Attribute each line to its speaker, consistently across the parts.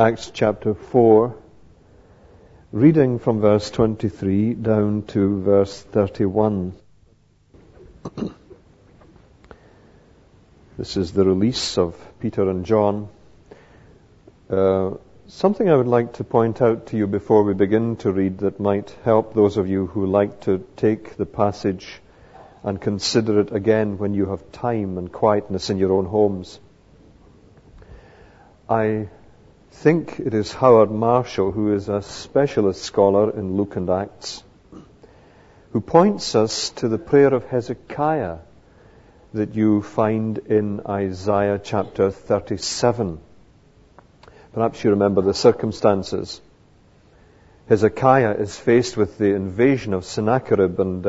Speaker 1: Acts chapter 4, reading from verse 23 down to verse 31. This is the release of Peter and John. Something I would like to point out to you before we begin to read that might help those of you who like to take the passage and consider it again when you have time and quietness in your own homes. I think it is Howard Marshall, who is a specialist scholar in Luke and Acts, who points us to the prayer of Hezekiah that you find in Isaiah chapter 37. Perhaps you remember the circumstances. Hezekiah is faced with the invasion of Sennacherib, and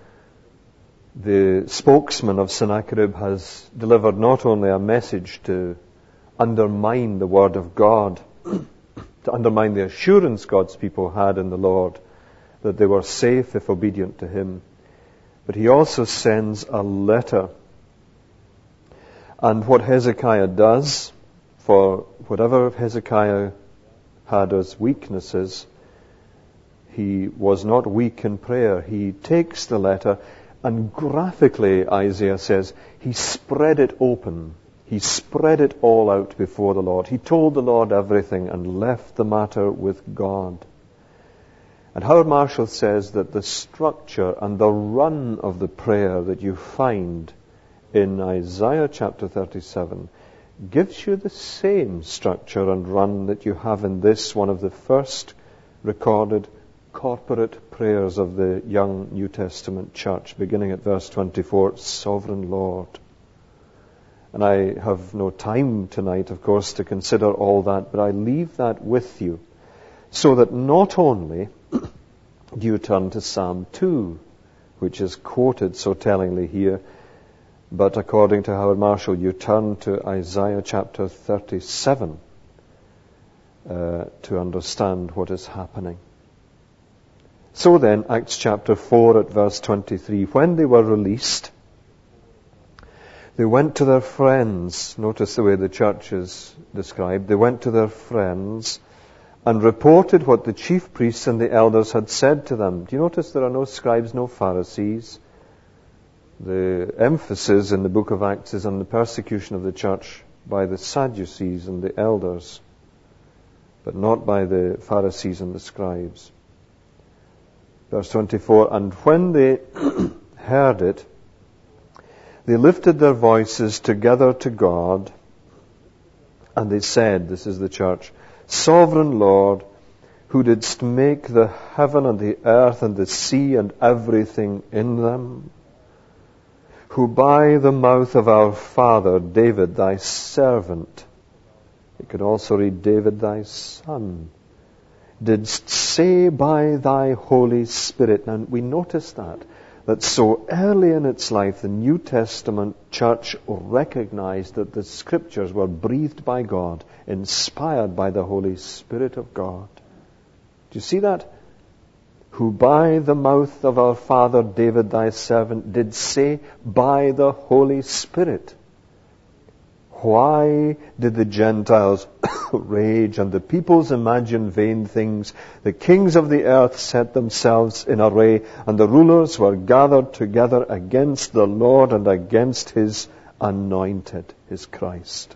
Speaker 1: the spokesman of Sennacherib has delivered not only a message to undermine the word of God, to undermine the assurance God's people had in the Lord, that they were safe if obedient to Him, but he also sends a letter. And what Hezekiah does, for whatever Hezekiah had as weaknesses, he was not weak in prayer. He takes the letter and graphically, Isaiah says, he spread it open. He spread it all out before the Lord. He told the Lord everything and left the matter with God. And Howard Marshall says that the structure and the run of the prayer that you find in Isaiah chapter 37 gives you the same structure and run that you have in this, one of the first recorded corporate prayers of the young New Testament church, beginning at verse 24, Sovereign Lord. And I have no time tonight, of course, to consider all that, but I leave that with you so that not only do you turn to Psalm 2, which is quoted so tellingly here, but according to Howard Marshall, you turn to Isaiah chapter 37 to understand what is happening. So then, Acts chapter 4 at verse 23, when they were released, they went to their friends. Notice the way the church is described. They went to their friends and reported what the chief priests and the elders had said to them. Do you notice there are no scribes, no Pharisees? The emphasis in the book of Acts is on the persecution of the church by the Sadducees and the elders, but not by the Pharisees and the scribes. Verse 24, and when they heard it, they lifted their voices together to God, and they said, this is the church, Sovereign Lord, who didst make the heaven and the earth and the sea and everything in them, who by the mouth of our father David, thy servant, you could also read David, thy son, didst say by thy Holy Spirit. Now we notice that so early in its life, the New Testament church recognized that the Scriptures were breathed by God, inspired by the Holy Spirit of God. Do you see that? Who by the mouth of our father David thy servant did say by the Holy Spirit. Why did the Gentiles rage and the peoples imagine vain things? The kings of the earth set themselves in array, and the rulers were gathered together against the Lord and against His anointed, His Christ.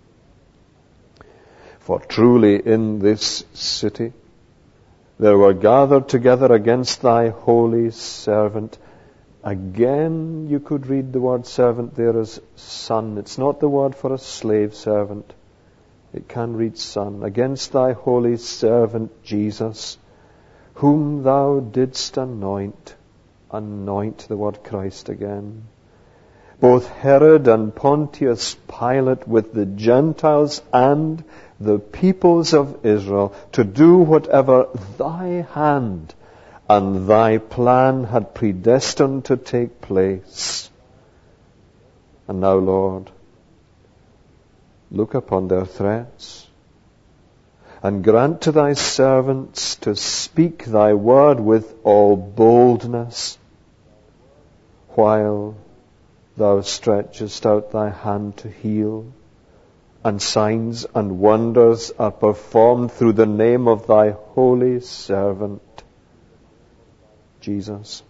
Speaker 1: For truly in this city there were gathered together against thy holy servant. Again, you could read the word servant there as son. It's not the word for a slave servant. It can read son. Against thy holy servant Jesus, whom thou didst anoint. Anoint, the word Christ again. Both Herod and Pontius Pilate with the Gentiles and the peoples of Israel, to do whatever thy hand and thy plan had predestined to take place. And now, Lord, look upon their threats, and grant to thy servants to speak thy word with all boldness, while thou stretchest out thy hand to heal, and signs and wonders are performed through the name of thy holy servant, Jesus.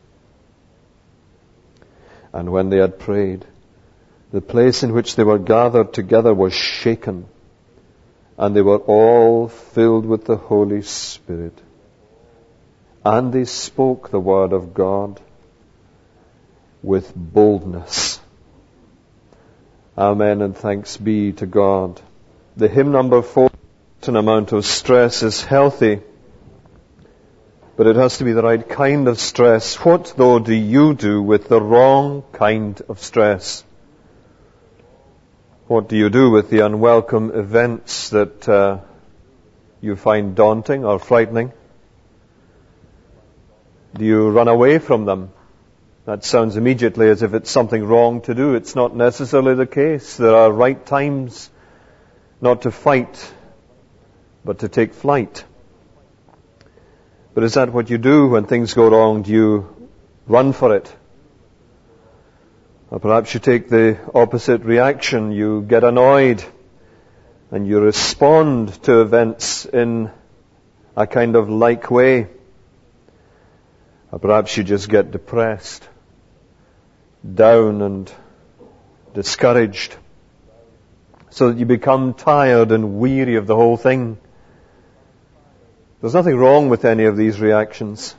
Speaker 1: And when they had prayed, the place in which they were gathered together was shaken, and they were all filled with the Holy Spirit. And they spoke the word of God with boldness. Amen, and thanks be to God. The hymn number 4, an amount of stress is healthy, but it has to be the right kind of stress. What, though, do you do with the wrong kind of stress? What do you do with the unwelcome events that you find daunting or frightening? Do you run away from them? That sounds immediately as if it's something wrong to do. It's not necessarily the case. There are right times not to fight, but to take flight. But is that what you do when things go wrong? Do you run for it? Or perhaps you take the opposite reaction. You get annoyed and you respond to events in a kind of like way. Or perhaps you just get depressed, down and discouraged, so that you become tired and weary of the whole thing. There's nothing wrong with any of these reactions.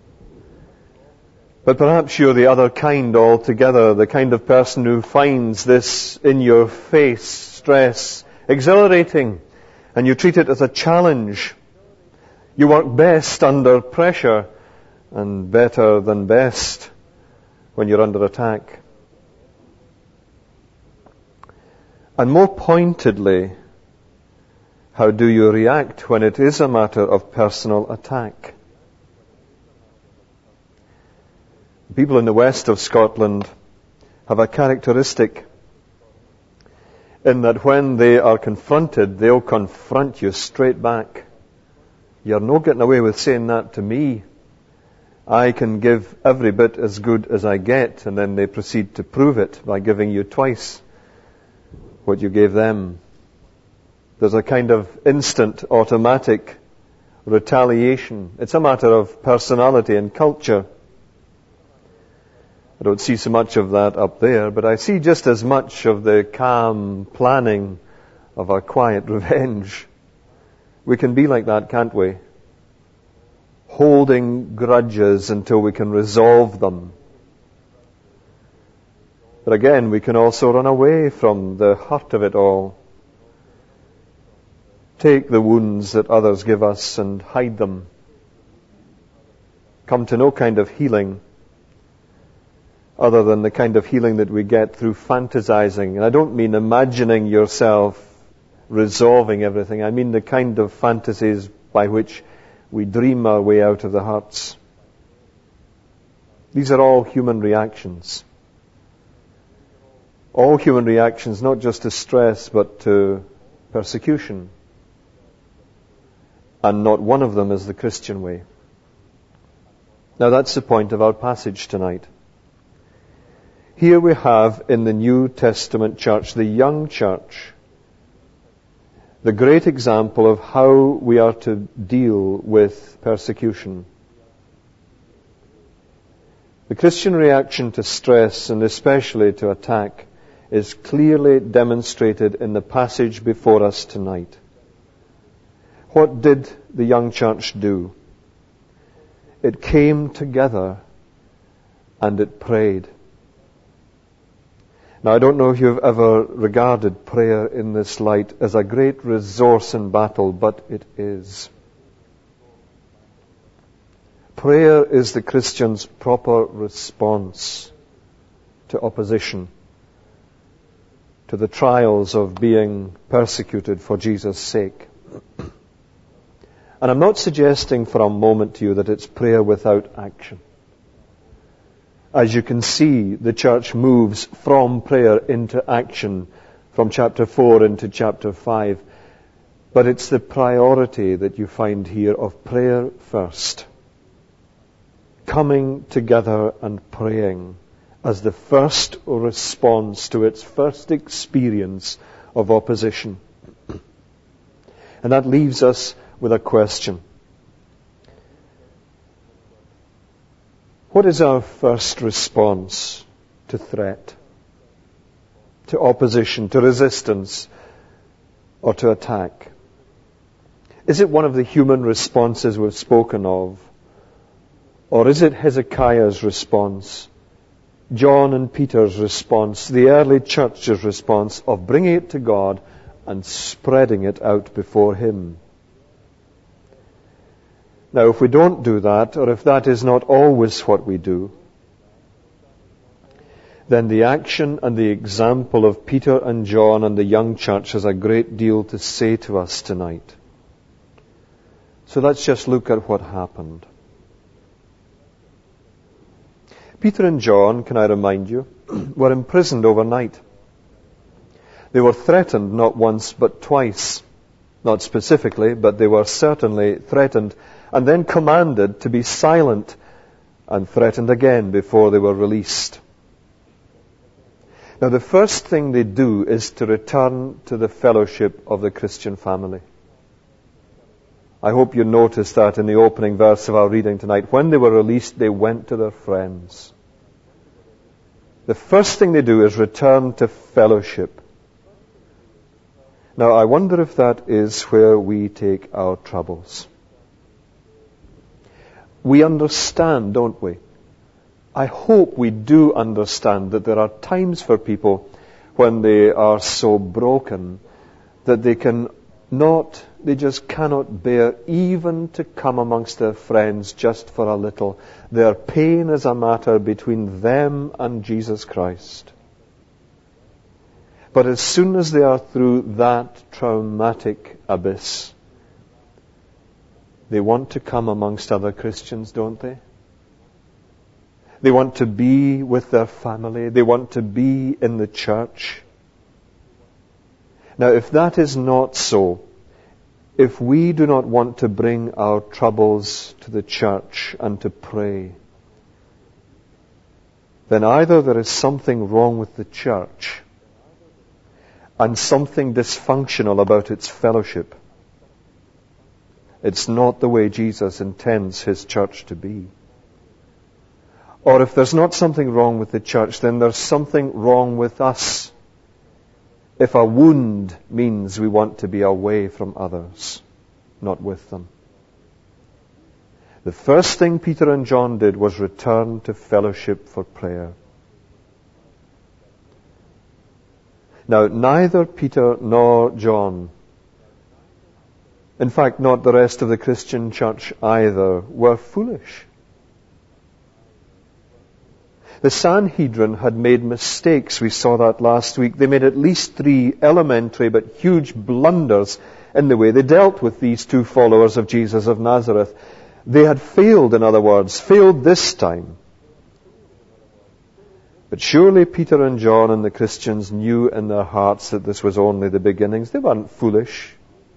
Speaker 1: But perhaps you're the other kind altogether, the kind of person who finds this in-your-face stress exhilarating, and you treat it as a challenge. You work best under pressure, and better than best when you're under attack. And more pointedly, how do you react when it is a matter of personal attack? People in the west of Scotland have a characteristic in that when they are confronted, they'll confront you straight back. You're no getting away with saying that to me. I can give every bit as good as I get, and then they proceed to prove it by giving you twice what you gave them. There's a kind of instant, automatic retaliation. It's a matter of personality and culture. I don't see so much of that up there, but I see just as much of the calm planning of a quiet revenge. We can be like that, can't we? Holding grudges until we can resolve them. But again, we can also run away from the hurt of it all. Take the wounds that others give us and hide them. Come to no kind of healing other than the kind of healing that we get through fantasizing. And I don't mean imagining yourself resolving everything. I mean the kind of fantasies by which we dream our way out of the hurts. These are all human reactions. All human reactions, not just to stress, but to persecution. And not one of them is the Christian way. Now that's the point of our passage tonight. Here we have in the New Testament church, the young church, the great example of how we are to deal with persecution. The Christian reaction to stress, and especially to attack, is clearly demonstrated in the passage before us tonight. What did the young church do? It came together and it prayed. Now, I don't know if you've ever regarded prayer in this light as a great resource in battle, but it is. Prayer is the Christian's proper response to opposition, to the trials of being persecuted for Jesus' sake. And I'm not suggesting for a moment to you that it's prayer without action. As you can see, the church moves from prayer into action from chapter 4 into chapter 5. But it's the priority that you find here of prayer first. Coming together and praying as the first response to its first experience of opposition. And that leaves us with a question. What is our first response to threat, to opposition, to resistance, or to attack? Is it one of the human responses we've spoken of? Or is it Hezekiah's response, John and Peter's response, the early church's response of bringing it to God and spreading it out before Him? Now, if we don't do that, or if that is not always what we do, then the action and the example of Peter and John and the young church has a great deal to say to us tonight. So let's just look at what happened. Peter and John, can I remind you, were imprisoned overnight. They were threatened not once but twice. Not specifically, but they were certainly threatened, and then commanded to be silent, and threatened again before they were released. Now, the first thing they do is to return to the fellowship of the Christian family. I hope you noticed that in the opening verse of our reading tonight. When they were released, they went to their friends. The first thing they do is return to fellowship. Now, I wonder if that is where we take our troubles. We understand, don't we? I hope we do understand that there are times for people when they are so broken that they just cannot bear even to come amongst their friends just for a little. Their pain is a matter between them and Jesus Christ. But as soon as they are through that traumatic abyss, they want to come amongst other Christians, don't they? They want to be with their family. They want to be in the church. Now, if that is not so, if we do not want to bring our troubles to the church and to pray, then either there is something wrong with the church and something dysfunctional about its fellowship. It's not the way Jesus intends His church to be. Or if there's not something wrong with the church, then there's something wrong with us. If a wound means we want to be away from others, not with them. The first thing Peter and John did was return to fellowship for prayer. Now, neither Peter nor John, in fact, not the rest of the Christian church either, were foolish. The Sanhedrin had made mistakes. We saw that last week. They made at least 3 elementary but huge blunders in the way they dealt with these 2 followers of Jesus of Nazareth. They had failed, in other words, failed this time. But surely Peter and John and the Christians knew in their hearts that this was only the beginnings. They weren't foolish.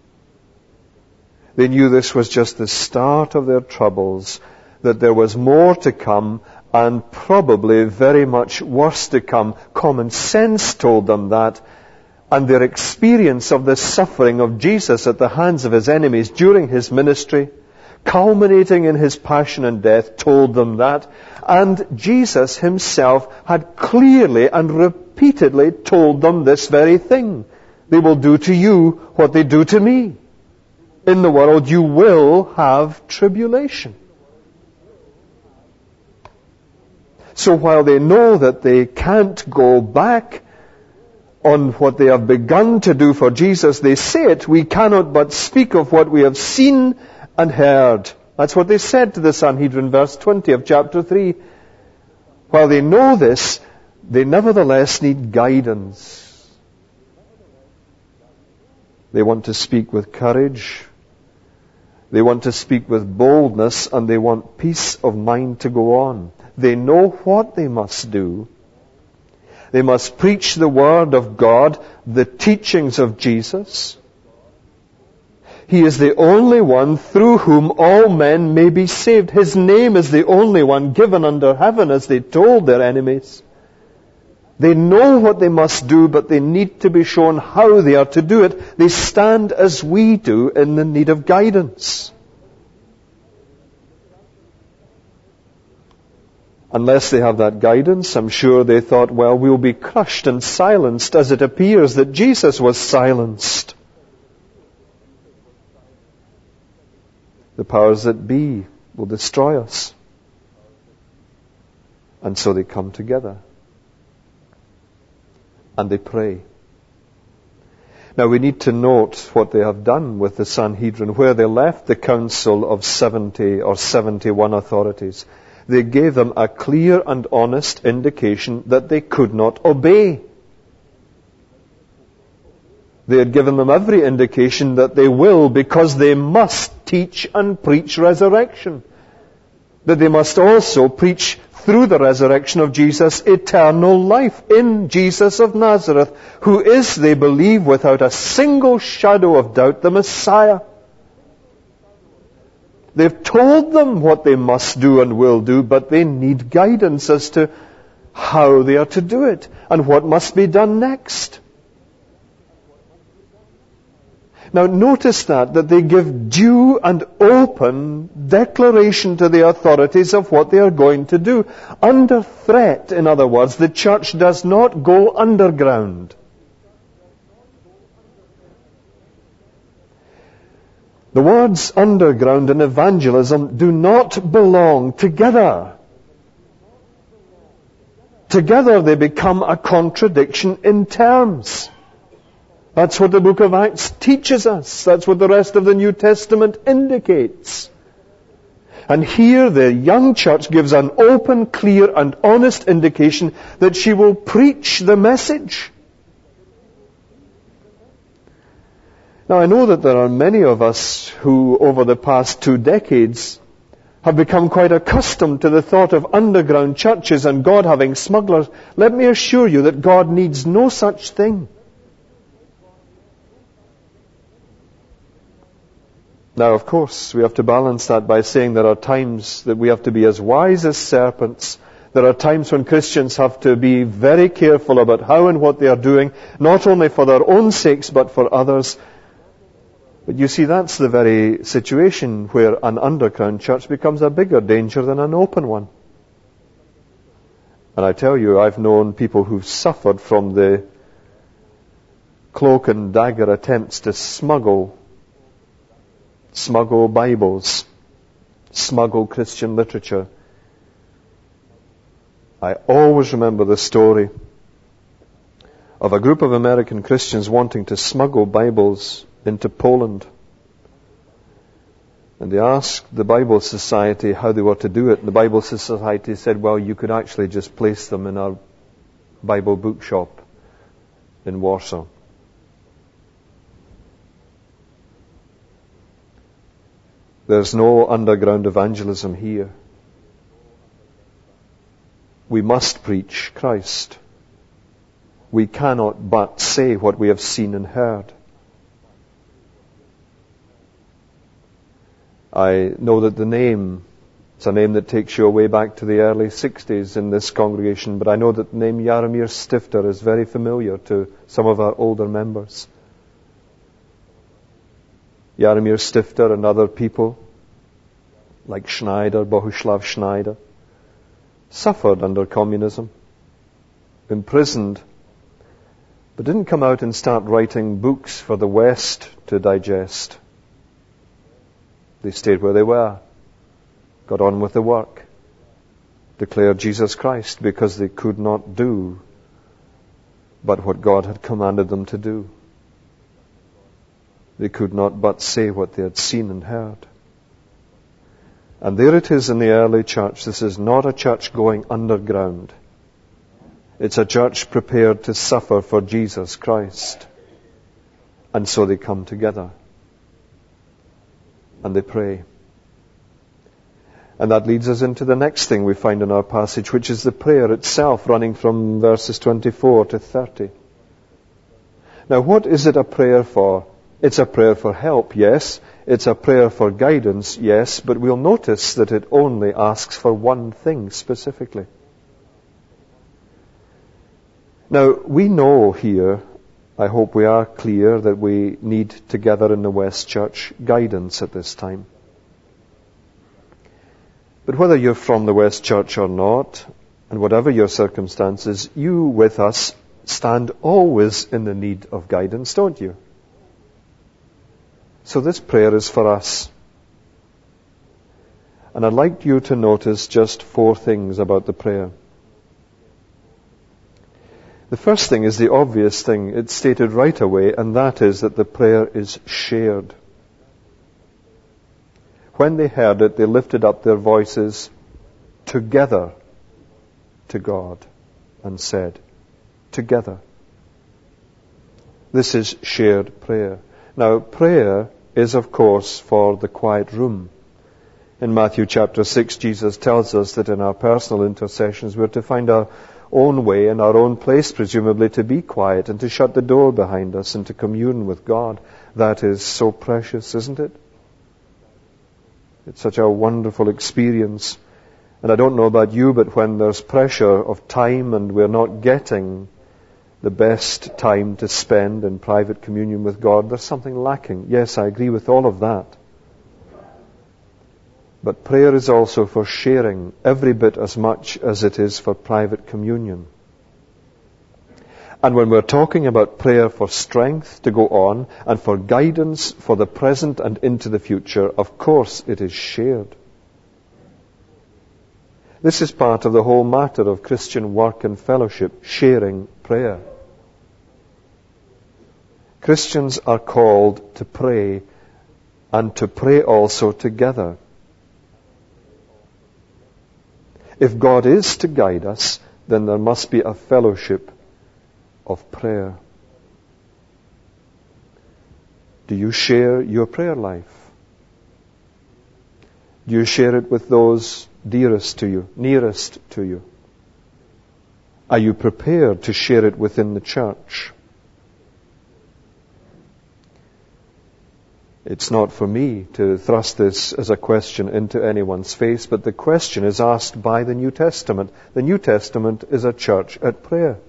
Speaker 1: They knew this was just the start of their troubles, that there was more to come, and probably very much worse to come. Common sense told them that, and their experience of the suffering of Jesus at the hands of His enemies during His ministry, culminating in His passion and death, told them that. And Jesus Himself had clearly and repeatedly told them this very thing. They will do to you what they do to me. In the world you will have tribulation. So while they know that they can't go back on what they have begun to do for Jesus, they say it, we cannot but speak of what we have seen and heard. That's what they said to the Sanhedrin, verse 20 of chapter 3. While they know this, they nevertheless need guidance. They want to speak with courage. They want to speak with boldness, and they want peace of mind to go on. They know what they must do. They must preach the Word of God, the teachings of Jesus. He is the only one through whom all men may be saved. His name is the only one given under heaven, as they told their enemies. They know what they must do, but they need to be shown how they are to do it. They stand as we do in the need of guidance. Unless they have that guidance, I'm sure they thought, well, we'll be crushed and silenced, as it appears that Jesus was silenced. The powers that be will destroy us. And so they come together. And they pray. Now we need to note what they have done with the Sanhedrin, where they left the council of 70 or 71 authorities. They gave them a clear and honest indication that they could not obey. They had given them every indication that they will, because they must teach and preach resurrection. That they must also preach through the resurrection of Jesus eternal life in Jesus of Nazareth, who is, they believe, without a single shadow of doubt, the Messiah. They've told them what they must do and will do, but they need guidance as to how they are to do it and what must be done next. Now notice that they give due and open declaration to the authorities of what they are going to do. Under threat, in other words, the church does not go underground. The words underground and evangelism do not belong together. Together they become a contradiction in terms. That's what the book of Acts teaches us. That's what the rest of the New Testament indicates. And here the young church gives an open, clear and honest indication that she will preach the message. Now I know that there are many of us who over the past 2 decades have become quite accustomed to the thought of underground churches and God having smugglers. Let me assure you that God needs no such thing. Now, of course, we have to balance that by saying there are times that we have to be as wise as serpents. There are times when Christians have to be very careful about how and what they are doing, not only for their own sakes, but for others. But you see, that's the very situation where an underground church becomes a bigger danger than an open one. And I tell you, I've known people who've suffered from the cloak and dagger attempts to smuggle Bibles, smuggle Christian literature. I always remember the story of a group of American Christians wanting to smuggle Bibles into Poland. And they asked the Bible Society how they were to do it. And the Bible Society said, well, you could actually just place them in our Bible bookshop in Warsaw. There's no underground evangelism here. We must preach Christ. We cannot but say what we have seen and heard. I know that the name, it's a name that takes you way back to the early 60s in this congregation, but I know that the name Jaromir Stifter is very familiar to some of our older members. Jaromir Stifter and other people like Schneider, Bohuslav Schneider, suffered under communism, imprisoned, but didn't come out and start writing books for the West to digest. They stayed where they were, got on with the work, declared Jesus Christ, because they could not do but what God had commanded them to do. They could not but say what they had seen and heard. And there it is in the early church. This is not a church going underground. It's a church prepared to suffer for Jesus Christ. And so they come together. And they pray. And that leads us into the next thing we find in our passage, which is the prayer itself, running from verses 24 to 30. Now, what is it a prayer for? It's a prayer for help, yes. It's a prayer for guidance, yes. But we'll notice that it only asks for one thing specifically. Now, we know here, I hope we are clear, that we need together in the West Church guidance at this time. But whether you're from the West Church or not, and whatever your circumstances, you with us stand always in the need of guidance, don't you? So this prayer is for us. And I'd like you to notice just 4 things about the prayer. The first thing is the obvious thing. It's stated right away, and that is that the prayer is shared. When they heard it, they lifted up their voices together to God and said, together. This is shared prayer. Now, prayer is, of course, for the quiet room. In Matthew chapter 6, Jesus tells us that in our personal intercessions we're to find our own way and our own place, presumably, to be quiet and to shut the door behind us and to commune with God. That is so precious, isn't it? It's such a wonderful experience. And I don't know about you, but when there's pressure of time and we're not getting the best time to spend in private communion with God, there's something lacking. Yes, I agree with all of that. But prayer is also for sharing every bit as much as it is for private communion. And when we're talking about prayer for strength to go on and for guidance for the present and into the future, of course it is shared. This is part of the whole matter of Christian work and fellowship, sharing prayer. Christians are called to pray and to pray also together. If God is to guide us, then there must be a fellowship of prayer. Do you share your prayer life? Do you share it with those dearest to you, nearest to you? Are you prepared to share it within the church? It's not for me to thrust this as a question into anyone's face, but the question is asked by the New Testament. The New Testament is a church at prayer.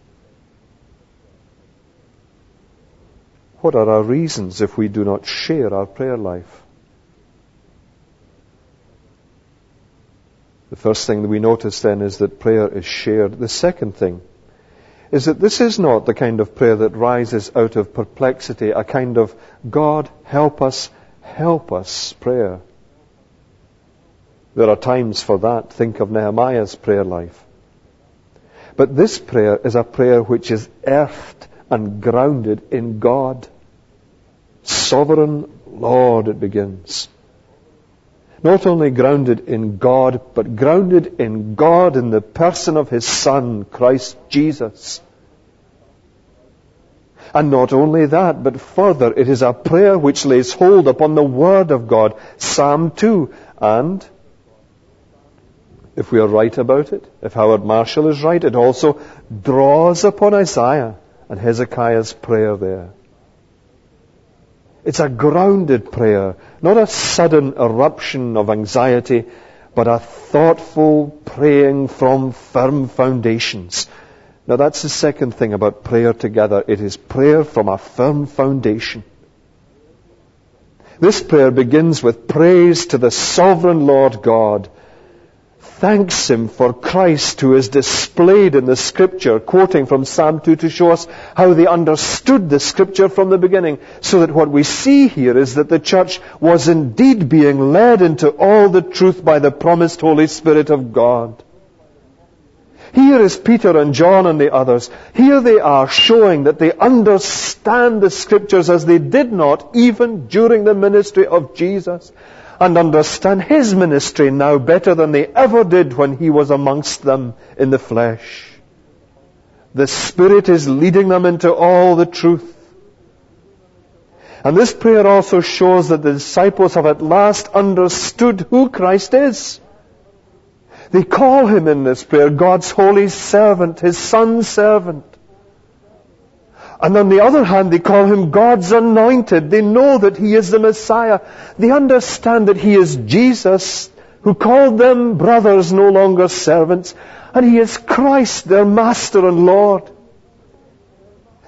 Speaker 1: What are our reasons if we do not share our prayer life? The first thing that we notice then is that prayer is shared. The second thing is that this is not the kind of prayer that rises out of perplexity, a kind of God help us prayer. There are times for that. Think of Nehemiah's prayer life. But this prayer is a prayer which is earthed and grounded in God. Sovereign Lord, it begins. Not only grounded in God, but grounded in God in the person of His Son, Christ Jesus. And not only that, but further, it is a prayer which lays hold upon the Word of God. Psalm 2. And, if we are right about it, if Howard Marshall is right, it also draws upon Isaiah and Hezekiah's prayer there. It's a grounded prayer, not a sudden eruption of anxiety, but a thoughtful praying from firm foundations. Now that's the second thing about prayer together. It is prayer from a firm foundation. This prayer begins with praise to the sovereign Lord God. Thanks Him for Christ who is displayed in the Scripture, quoting from Psalm 2 to show us how they understood the Scripture from the beginning. So that what we see here is that the church was indeed being led into all the truth by the promised Holy Spirit of God. Here is Peter and John and the others. Here they are showing that they understand the Scriptures as they did not even during the ministry of Jesus, and understand His ministry now better than they ever did when He was amongst them in the flesh. The Spirit is leading them into all the truth. And this prayer also shows that the disciples have at last understood who Christ is. They call Him in this prayer God's holy servant, His Son's servant. And on the other hand, they call Him God's anointed. They know that He is the Messiah. They understand that He is Jesus, who called them brothers, no longer servants. And He is Christ, their Master and Lord.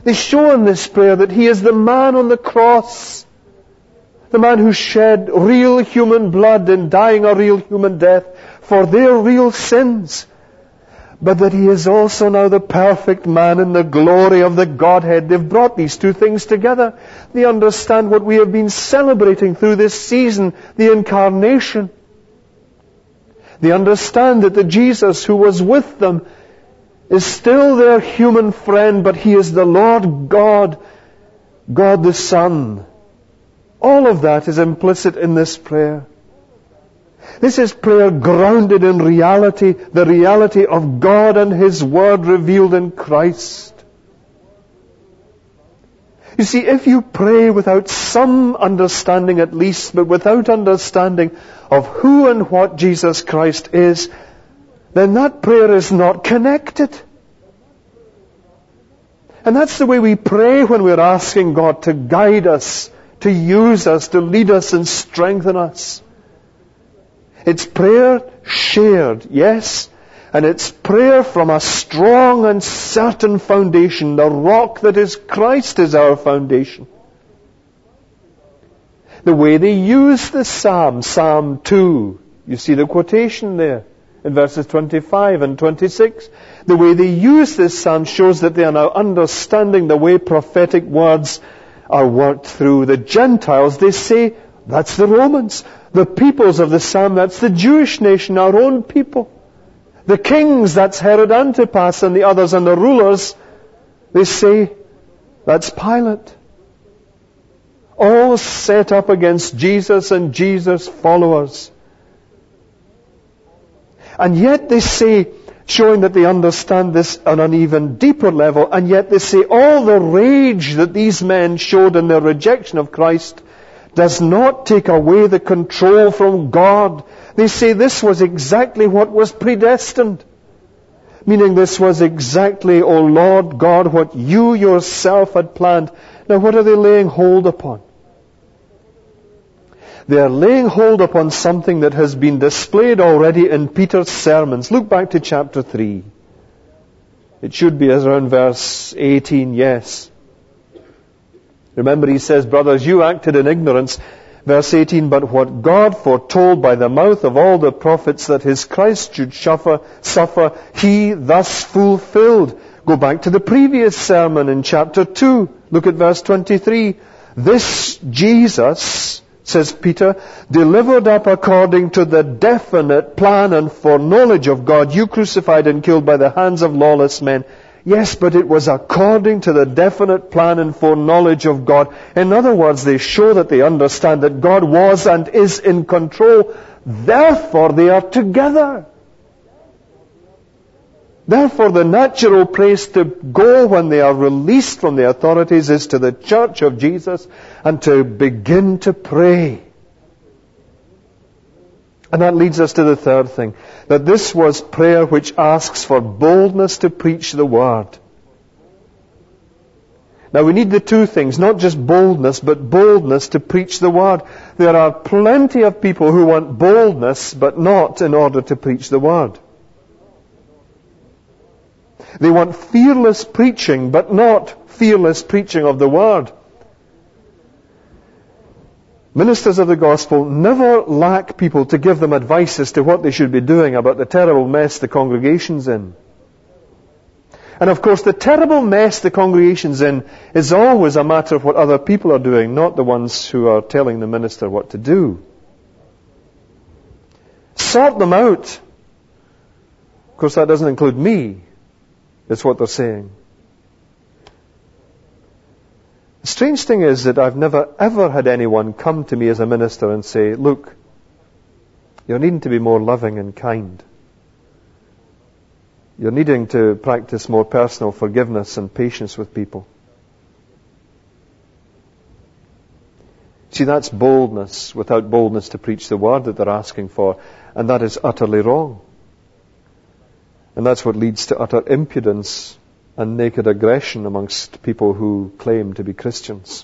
Speaker 1: They show in this prayer that He is the man on the cross, the man who shed real human blood in dying a real human death for their real sins, but that He is also now the perfect man in the glory of the Godhead. They've brought these two things together. They understand what we have been celebrating through this season, the Incarnation. They understand that the Jesus who was with them is still their human friend, but He is the Lord God, God the Son. All of that is implicit in this prayer. This is prayer grounded in reality, the reality of God and His Word revealed in Christ. You see, if you pray without some understanding at least, but without understanding of who and what Jesus Christ is, then that prayer is not connected. And that's the way we pray when we're asking God to guide us, to use us, to lead us and strengthen us. It's prayer shared, yes, and it's prayer from a strong and certain foundation. The rock that is Christ is our foundation. The way they use the Psalm, Psalm 2, you see the quotation there in verses 25 and 26. The way they use this Psalm shows that they are now understanding the way prophetic words are worked through. The Gentiles, they say, that's the Romans. The peoples of the Psalm, that's the Jewish nation, our own people. The kings, that's Herod Antipas and the others, and the rulers, they say, that's Pilate. All set up against Jesus and Jesus' followers. And yet they say, showing that they understand this on an even deeper level, and yet they say all the rage that these men showed in their rejection of Christ does not take away the control from God. They say this was exactly what was predestined. Meaning this was exactly, O Lord God, what you yourself had planned. Now what are they laying hold upon? They are laying hold upon something that has been displayed already in Peter's sermons. Look back to chapter 3. It should be around verse 18, yes. Remember, he says, brothers, you acted in ignorance. Verse 18, but what God foretold by the mouth of all the prophets that His Christ should suffer, He thus fulfilled. Go back to the previous sermon in chapter 2. Look at verse 23. This Jesus, says Peter, delivered up according to the definite plan and foreknowledge of God, you crucified and killed by the hands of lawless men. Yes, but it was according to the definite plan and foreknowledge of God. In other words, they show that they understand that God was and is in control. Therefore, they are together. Therefore, the natural place to go when they are released from the authorities is to the church of Jesus and to begin to pray. And that leads us to the third thing, that this was prayer which asks for boldness to preach the Word. Now we need the two things, not just boldness, but boldness to preach the Word. There are plenty of people who want boldness, but not in order to preach the Word. They want fearless preaching, but not fearless preaching of the Word. Ministers of the gospel never lack people to give them advice as to what they should be doing about the terrible mess the congregation's in. And of course, the terrible mess the congregation's in is always a matter of what other people are doing, not the ones who are telling the minister what to do. Sort them out. Of course, that doesn't include me. That's what they're saying. The strange thing is that I've never ever had anyone come to me as a minister and say, look, you're needing to be more loving and kind. You're needing to practice more personal forgiveness and patience with people. See, that's boldness without boldness to preach the Word that they're asking for, and that is utterly wrong. And that's what leads to utter impudence and naked aggression amongst people who claim to be Christians.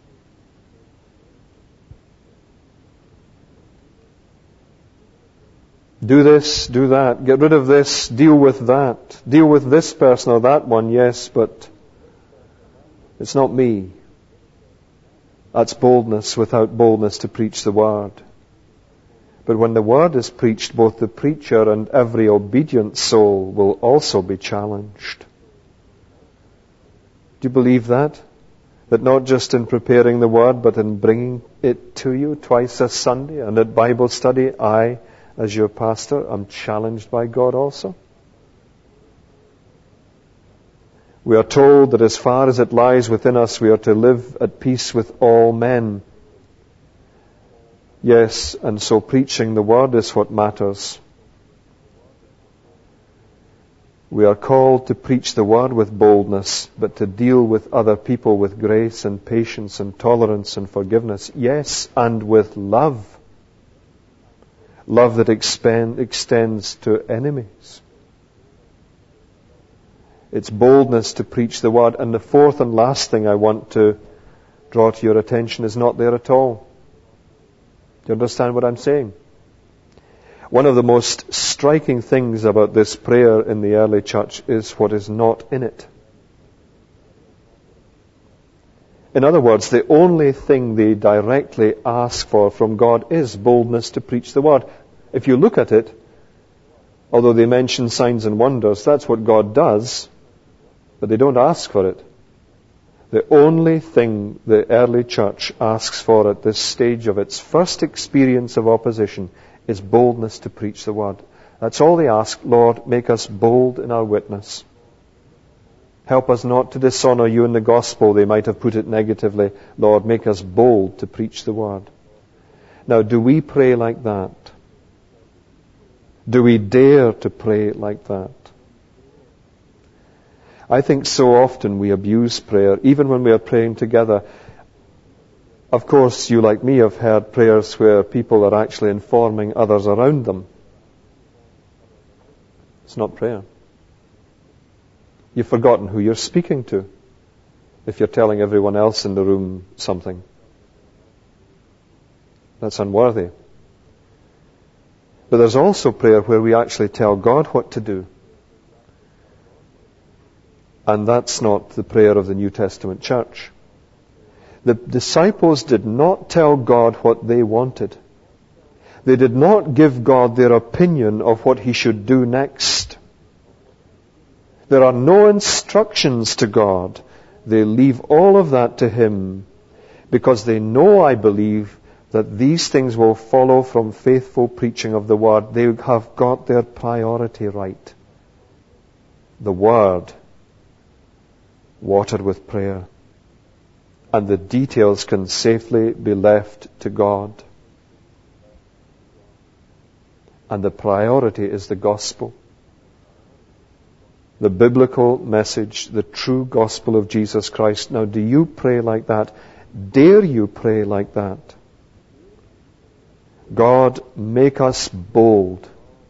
Speaker 1: Do this, do that, get rid of this, deal with that, deal with this person or that one, yes, but It's not me. That's boldness without boldness to preach the Word. But when the Word is preached, both the preacher and every obedient soul will also be challenged. Do you believe that? That not just in preparing the Word, but in bringing it to you twice a Sunday and at Bible study, I, as your pastor, am challenged by God also? We are told that as far as it lies within us, we are to live at peace with all men. Yes, and so preaching the Word is what matters. We are called to preach the Word with boldness, but to deal with other people with grace and patience and tolerance and forgiveness. Yes, and with love. Love that extends to enemies. It's boldness to preach the Word. And the fourth and last thing I want to draw to your attention is not there at all. Do you understand what I'm saying? One of the most striking things about this prayer in the early church is what is not in it. In other words, the only thing they directly ask for from God is boldness to preach the Word. If you look at it, although they mention signs and wonders, that's what God does, but they don't ask for it. The only thing the early church asks for at this stage of its first experience of opposition is boldness to preach the Word. That's all they ask. Lord, make us bold in our witness. Help us not to dishonor you in the gospel. They might have put it negatively. Lord, make us bold to preach the Word. Now, do we pray like that? Do we dare to pray like that? I think so often we abuse prayer, even when we are praying together. Of course, you like me have heard prayers where people are actually informing others around them. It's not prayer. You've forgotten who you're speaking to if you're telling everyone else in the room something. That's unworthy. But there's also prayer where we actually tell God what to do. And that's not the prayer of the New Testament church. The disciples did not tell God what they wanted. They did not give God their opinion of what He should do next. There are no instructions to God. They leave all of that to Him because they know, I believe, that these things will follow from faithful preaching of the Word. They have got their priority right. The Word, watered with prayer. And the details can safely be left to God. And the priority is the gospel. The biblical message, the true gospel of Jesus Christ. Now, do you pray like that? Dare you pray like that? God, make us bold.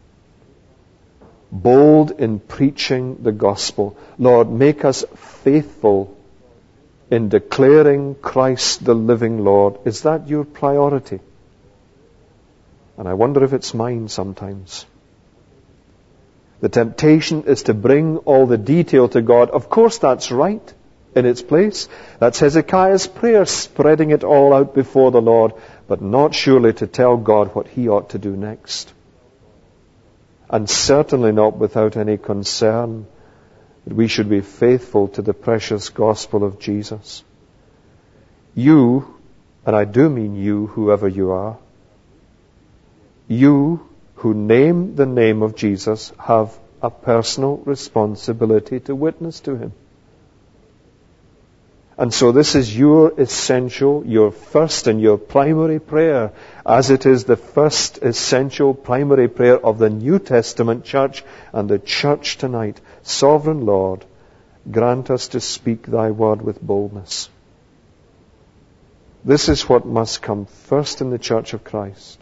Speaker 1: Bold in preaching the gospel. Lord, make us faithful in declaring Christ the living Lord. Is that your priority? And I wonder if it's mine sometimes. The temptation is to bring all the detail to God. Of course, that's right in its place. That's Hezekiah's prayer, spreading it all out before the Lord, but not surely to tell God what He ought to do next. And certainly not without any concern that we should be faithful to the precious gospel of Jesus. You, and I do mean you, whoever you are, you who name the name of Jesus have a personal responsibility to witness to Him. And so this is your essential, your first and your primary prayer, as it is the first essential primary prayer of the New Testament church and the church tonight. Sovereign Lord, grant us to speak Thy word with boldness. This is what must come first in the church of Christ.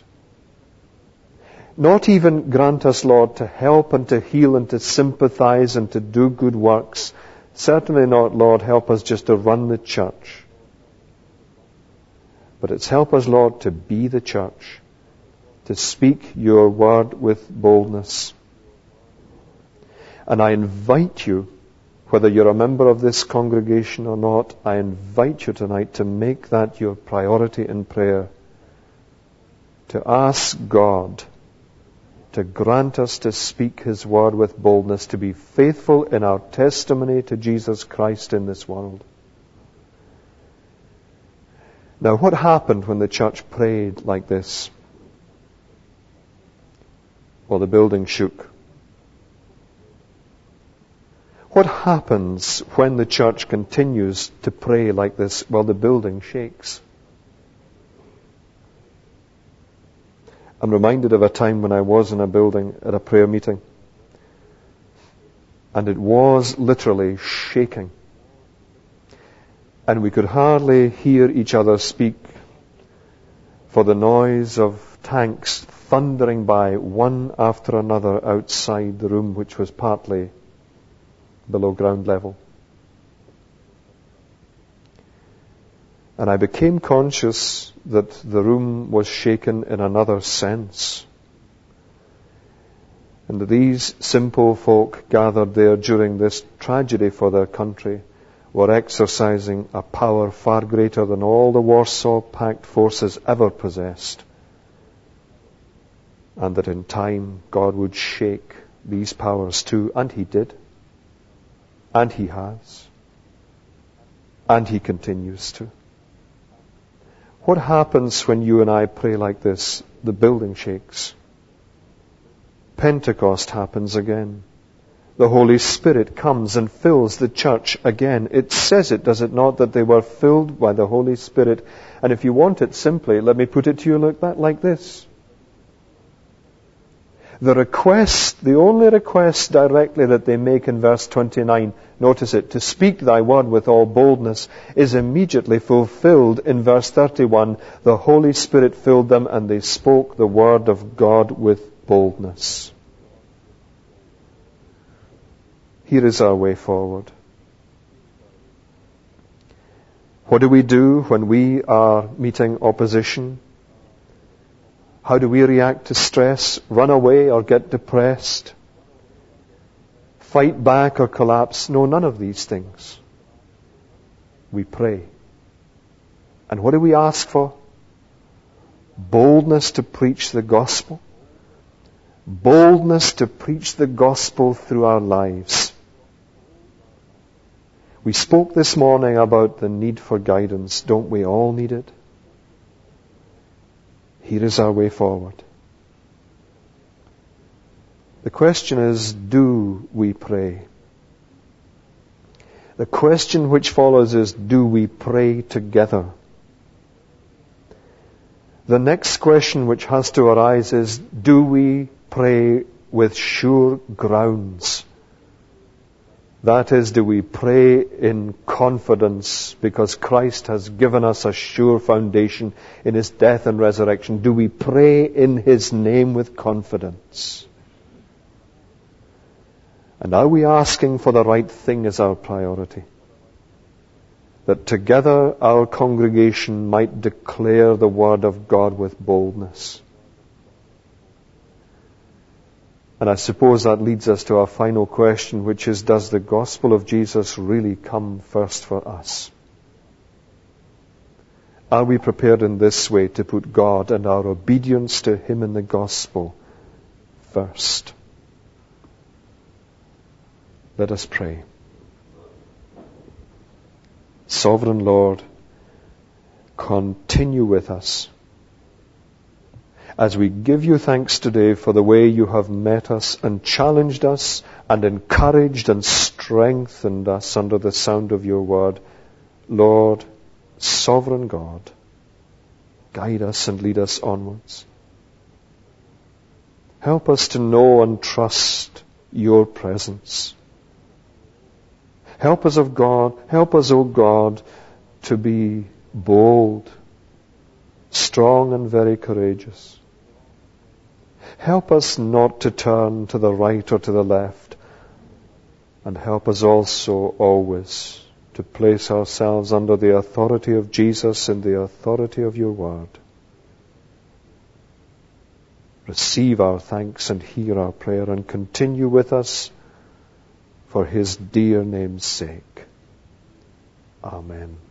Speaker 1: Not even grant us, Lord, to help and to heal and to sympathize and to do good works. Certainly not, Lord, help us just to run the church. But it's help us, Lord, to be the church, to speak Your word with boldness. And I invite You, Whether you're a member of this congregation or not, I invite you tonight to make that your priority in prayer. To ask God to grant us to speak His word with boldness, to be faithful in our testimony to Jesus Christ in this world. Now, what happened when the church prayed like this? Well, the building shook. What happens when the church continues to pray like this? Well, the building shakes. I'm reminded of a time when I was in a building at a prayer meeting, and it was literally shaking. And we could hardly hear each other speak for the noise of tanks thundering by one after another outside the room, which was partly below ground level. And I became conscious that the room was shaken in another sense. And these simple folk gathered there during this tragedy for their country were exercising a power far greater than all the Warsaw Pact forces ever possessed. And that in time God would shake these powers too. And He did. And He has. And He continues to. What happens when you and I pray like this? The building shakes. Pentecost happens again. The Holy Spirit comes and fills the church again. It says it, does it not, that they were filled by the Holy Spirit? And if you want it simply, let me put it to you like this. The only request directly that they make in verse 29, notice it, to speak thy word with all boldness, is immediately fulfilled in verse 31. The Holy Spirit filled them and they spoke the word of God with boldness. Here is our way forward. What do we do when we are meeting opposition? How do we react to stress? Run away or get depressed? Fight back or collapse? No, none of these things. We pray. And what do we ask for? Boldness to preach the gospel. Boldness to preach the gospel through our lives. We spoke this morning about the need for guidance. Don't we all need it? Here is our way forward. The question is, do we pray? The question which follows is, do we pray together? The next question which has to arise is, do we pray with sure grounds? That is, do we pray in confidence because Christ has given us a sure foundation in His death and resurrection? Do we pray in His name with confidence? And are we asking for the right thing as our priority? That together our congregation might declare the word of God with boldness. And I suppose that leads us to our final question, which is, does the gospel of Jesus really come first for us? Are we prepared in this way to put God and our obedience to Him in the gospel first? Let us pray. Sovereign Lord, continue with us as we give you thanks today for the way you have met us and challenged us and encouraged and strengthened us under the sound of your word. Lord, sovereign God, guide us and lead us onwards. Help us to know and trust your presence. Help us, O God, to be bold, strong and very courageous. Help us not to turn to the right or to the left. And help us also always to place ourselves under the authority of Jesus and the authority of your word. Receive our thanks and hear our prayer and continue with us for his dear name's sake. Amen.